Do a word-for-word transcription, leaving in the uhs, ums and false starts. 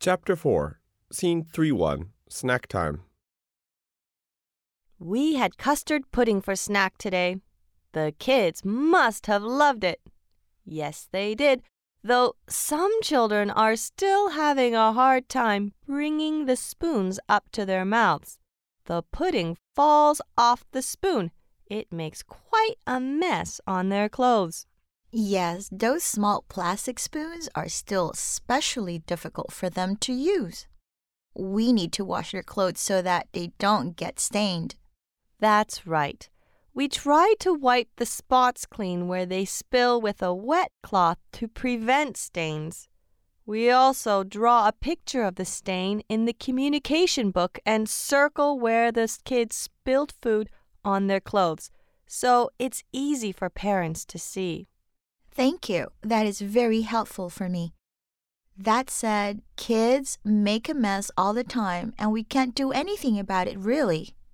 Chapter four, Scene three one, Snack Time. We had custard pudding for snack today. The kids must have loved it. Yes, they did, though some children are still having a hard time bringing the spoons up to their mouths. The pudding falls off the spoon. It makes quite a mess on their clothes. Yes, those small plastic spoons are still especially difficult for them to use. We need to wash their clothes so that they don't get stained. That's right. We try to wipe the spots clean where they spill with a wet cloth to prevent stains. We also draw a picture of the stain in the communication book and circle where the kids spilled food on their clothes, so it's easy for parents to see. Thank you. That is very helpful for me. That said, kids make a mess all the time and we can't do anything about it really.